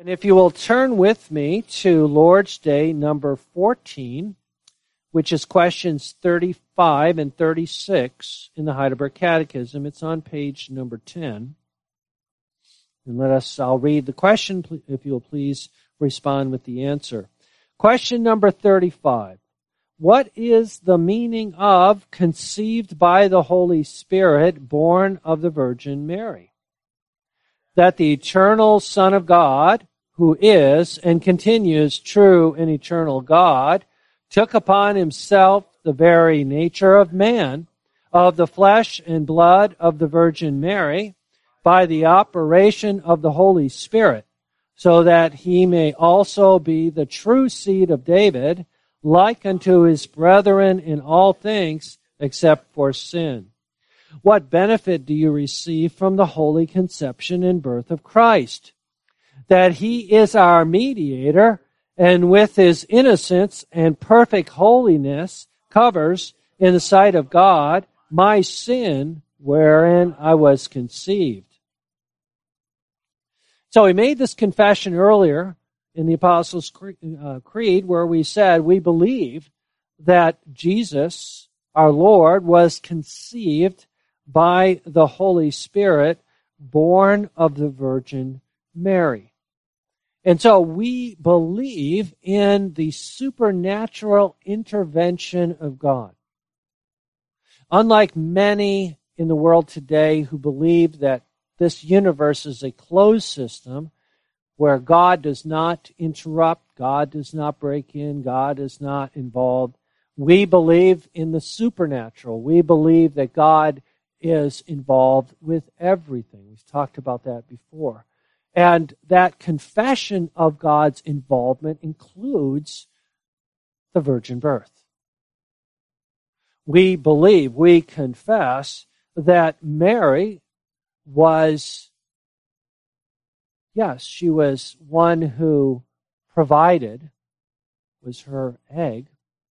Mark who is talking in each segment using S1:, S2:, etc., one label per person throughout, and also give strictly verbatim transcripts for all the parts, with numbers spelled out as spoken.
S1: And if you will turn with me to Lord's Day number fourteen, which is questions thirty-five and thirty-six in the Heidelberg Catechism. It's on page number ten. And let us, I'll read the question, if you'll please respond with the answer. Question number thirty-five. What is the meaning of conceived by the Holy Spirit, born of the Virgin Mary? That the eternal Son of God, who is and continues true and eternal God, took upon himself the very nature of man, of the flesh and blood of the Virgin Mary, by the operation of the Holy Spirit, so that he may also be the true seed of David, like unto his brethren in all things, except for sin. What benefit do you receive from the holy conception and birth of Christ? That he is our mediator, and with his innocence and perfect holiness covers, in the sight of God, my sin wherein I was conceived. So we made this confession earlier in the Apostles' Creed, where we said we believe that Jesus, our Lord, was conceived by the Holy Spirit, born of the Virgin Mary. And so we believe in the supernatural intervention of God. Unlike many in the world today who believe that this universe is a closed system where God does not interrupt, God does not break in, God is not involved, we believe in the supernatural. We believe that God is involved with everything. We've talked about that before. And that confession of God's involvement includes the virgin birth. We believe, we confess that Mary was, yes, she was one who provided, was her egg.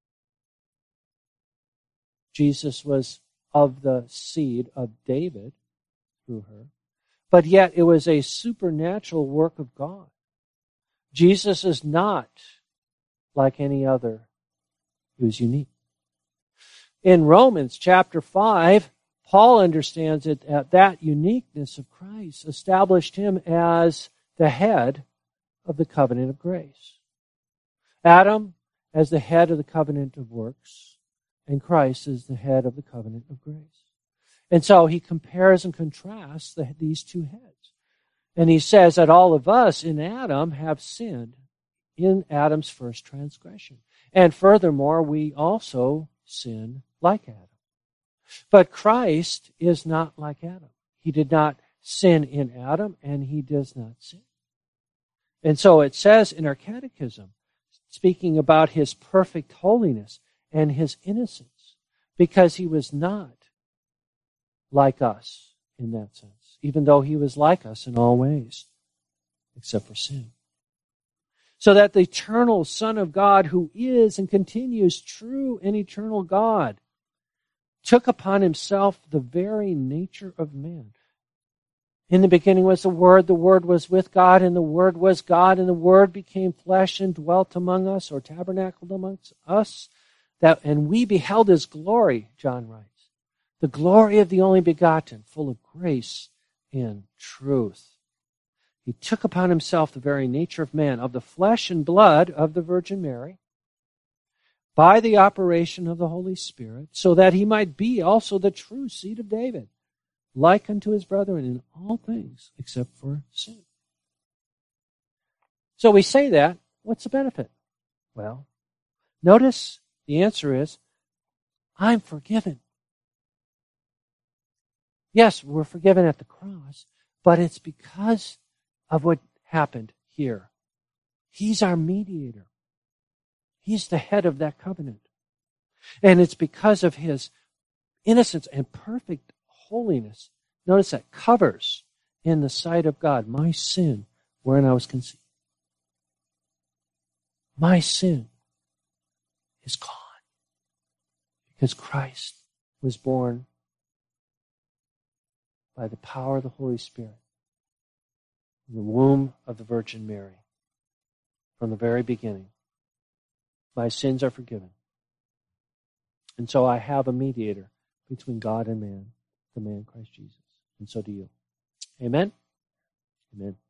S1: Jesus was of the seed of David through her. But yet it was a supernatural work of God. Jesus is not like any other. He was unique. In Romans chapter five, Paul understands it that that uniqueness of Christ established him as the head of the covenant of grace. Adam as the head of the covenant of works, and Christ as the head of the covenant of grace. And so he compares and contrasts the, these two heads. And he says that all of us in Adam have sinned in Adam's first transgression. And furthermore, we also sin like Adam. But Christ is not like Adam. He did not sin in Adam, and he does not sin. And so it says in our catechism, speaking about his perfect holiness and his innocence, because he was not like us in that sense, even though he was like us in all ways, except for sin. So that the eternal Son of God, who is and continues true and eternal God, took upon himself the very nature of man. In the beginning was the Word, the Word was with God, and the Word was God, and the Word became flesh and dwelt among us, or tabernacled amongst us, that, and we beheld his glory, John writes. The glory of the only begotten, full of grace and truth. He took upon himself the very nature of man, of the flesh and blood of the Virgin Mary, by the operation of the Holy Spirit, so that he might be also the true seed of David, like unto his brethren in all things, except for sin. So we say that. What's the benefit? Well, notice the answer is, I'm forgiven. Yes, we're forgiven at the cross, but it's because of what happened here. He's our mediator. He's the head of that covenant. And it's because of his innocence and perfect holiness. Notice that covers in the sight of God my sin wherein I was conceived. My sin is gone because Christ was born by the power of the Holy Spirit in the womb of the Virgin Mary. from the very beginning. My sins are forgiven. And so I have a mediator between God and man, the man Christ Jesus. And so do you. Amen? Amen.